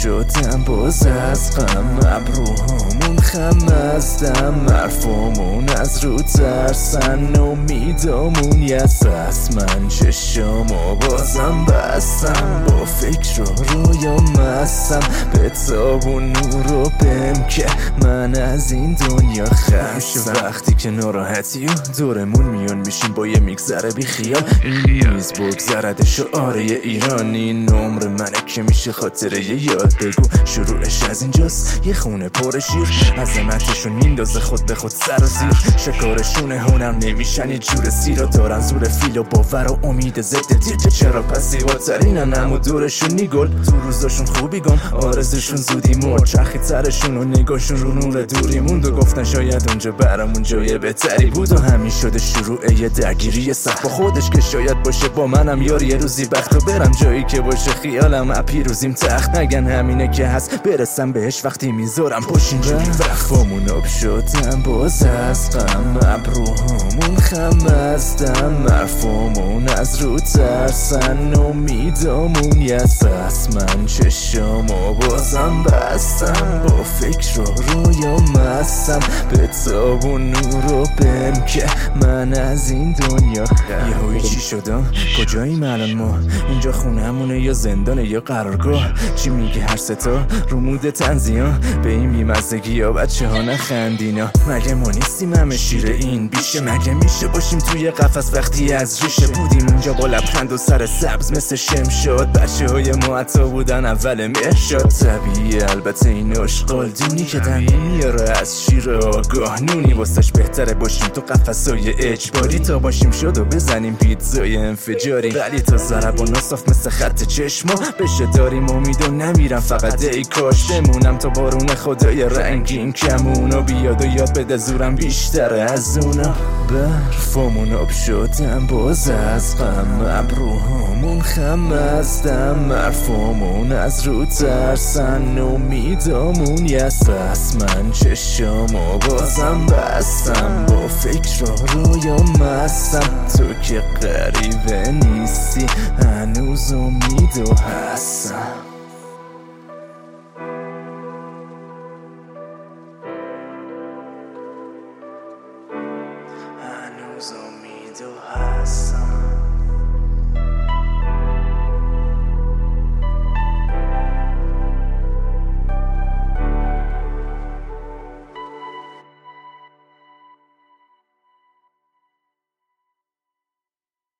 شدم باز از غم، ابروهامون خم از دم، حرفامون از رو ترسن، امیدامون یس از من، چشامو بازم بستم، با فکر و رویا مستم، به تاب و نور و بم که من از این دنیا خستم. وقتی که ناراحتی و دورمون میان میشیم با یه میگذره بی خیال، این نیز بگذرد شعاره ایران، این عمر منه که میشه خاطره یه یاد. بگو شروعش از اینجاست، یه خونه پر شیر، عظمتشون میندازه خود به خود سر و زیر، شکارشون هنر نمیشن یه جور سیرا، دارن زور فیل و باور و امید ضد تیر، چرا پس زیباترینن اما دورشون نیگل، تو روزاشون خوبی گم آرزشون زودی مرد، چرخی ترشون و نگاهشون رو نور دوری موند و گفتن شاید اونجا برامون جای بهتری بود، و همین شده شروع یه درگیری سخت با خودش که شاید باشه با منم یار یه روزی بخت و برم جایی که باشه خیالم پیروزیم تخت، نگن همینه که هست برسم بهش وقتی میذارم پشت اینجوری وقفامون آب شدم باز از غم، ابروهامون خم از دم، حرفامون از رو ترسن، امیدامون یس از من، چشامو بازم بستم، با فکر و رویا مستم، به تاب و نور و بم که من از این دنیا یهویی چی شدم؟ کجاییم الان ما؟ اینجا خونه‌مونه یا زندانه یا قرارگاه؟ چی میگه هر ستا رو مود تنزیان؟ به این بیمزدگی ها بچه ها نخندینا، مگه ما نیستیم همه شیر این بیشه؟ مگه میشه باشیم توی قفس وقتی از ریشه بودیم اونجا با لبخند و سر سبز مثل شمشاد، بچه های ما عطا بودن اول مهشاد، طبیعیه البته این اشغال دونی که دنی میاره از شیر آگاه، نونی واسش بهتره باشیم تو قفسای اجباری تا باشیم شد و بزنیم پیتزای انفجاری، ولی تا ضربان صاف مثل خط چشما بشه داریم امید و نمیرم فقط ای کاش بمونم تا بارون خدای رنگین کمون و بیاد و یاد بده زورم بیشتره از اونا، برفامون آب شدم باز از غم، ابروهامون خم از دم، حرفامون از رو ترسن، امیدامون یس از من، چشامو بازم بستم، با فکر و رویا مستم، تو که غریبه نیستی هنوز امید و هستم. هنوز امید و هستم.